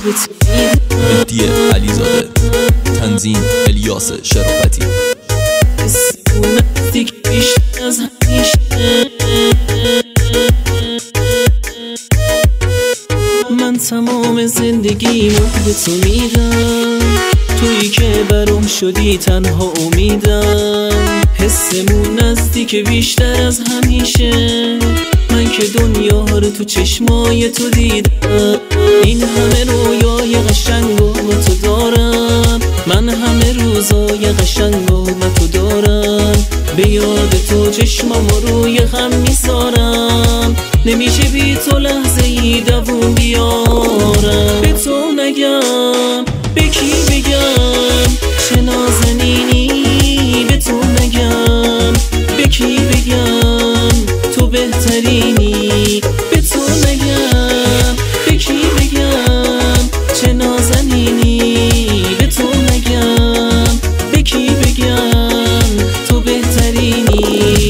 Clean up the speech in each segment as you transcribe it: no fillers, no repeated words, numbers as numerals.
به تو میدم. مهدی علیزاده، تنظیم الیاس شرافتی. اون نزدیک بیشتر از همیشه، من تمام زندگیمو به تو میدم، تویی که برام شدی تنها امیدم. حسمون نزدیک بیشتر از همیشه، من که دنیا رو تو چشمای تو دیدم. این همه رویای قشنگو با تو دارم، من همه روزای قشنگو با تو دارم. به یاد تو چشمامو روی خم میذارم، نمیشه بی تو لحظه ای دووم بیارم. به تو نگم به کی بگم چه نازنینی، به تو نگم به کی بگم تو بهترینی. به تو نگم به کی بگم چه نازنینی، به تو نگم به کی بگم تو بهترینی.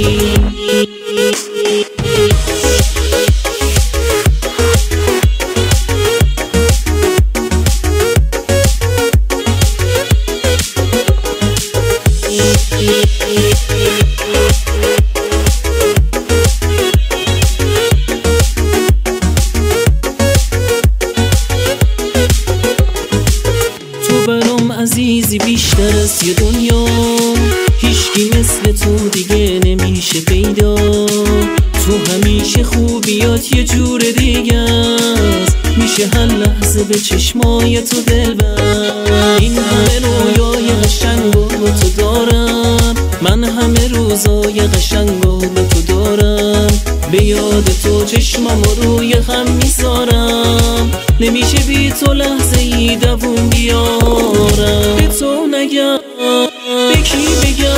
تو برام عزیزی بیشتر از یه دنیا، هیچکی مثل تو دیگه نمیشه پیدا. تو همیشه خوبیات یه جور دیگه است، میشه هر لحظه به چشمای تو دل بست. این همه رویای قشنگو با تو دارم، من همه روزای قشنگو با تو دارم. به یاد تو چشمامو روی خم میذارم، نمیشه بی تو لحظه ای دووم بیارم. به تو نگم به کی بگم